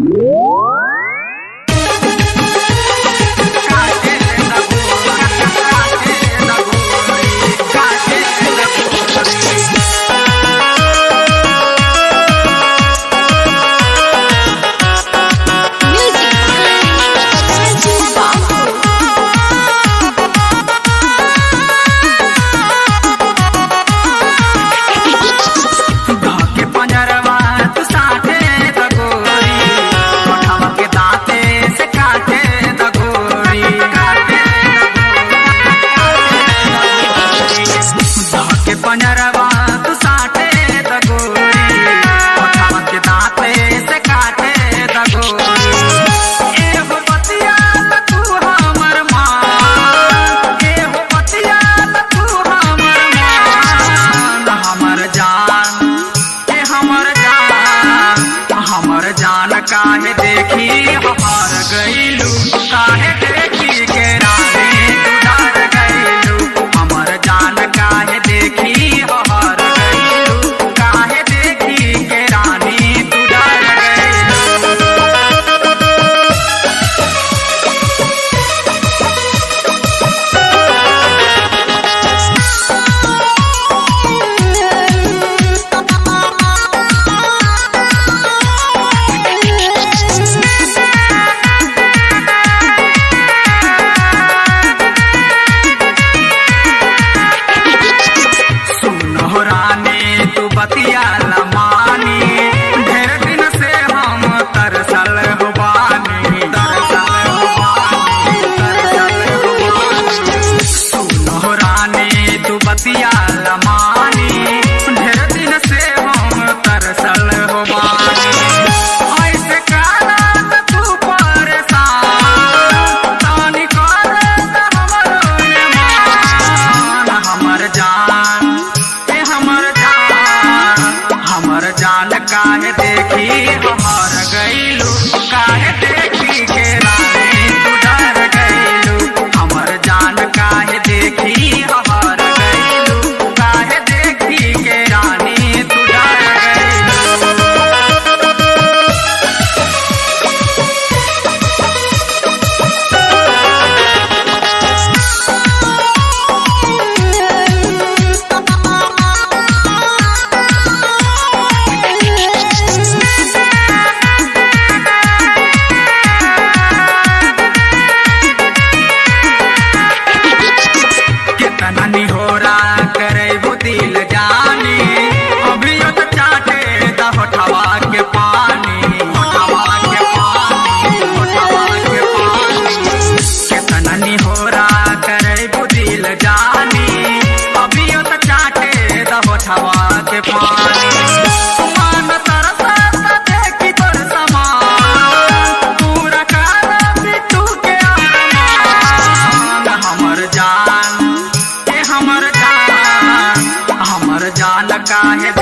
काहे देखी हार गईलू, काहे देखी के रानी तू डर गईलू। हमर जान काहे देखी हार गईलू, काहे देखी के रानी तू डर गईलू। बतिया लमानी ढेर दिन से हम तरसल हो बानी, तरसल हो बानी, तरसल हो बानी। सुनो रानी तू बतिया लमानी ढेर दिन से हम तरसल हो बानी। ऐसे करत तू परेशान तानी करत हमरो मान। हमर जान हमर जान काहे देखी हार गईलू, काहे देखी के रानी तू डर गईलू। हमर जान काहे देखी हार गईलू, काहे देखी के रानी तू डर गईलू। नानी होरा करे दिल जानी अभियो तो चाटे द होठवा के पानी, होठवा के पानी, होठवा के पानी। केतना नी होरा करे दिल जानी अभियो तो चाटे द होठवा के पानी। मान तरसत देखी तोर समान पूरा कर बिट्टू के अरमान। हमर जान काहे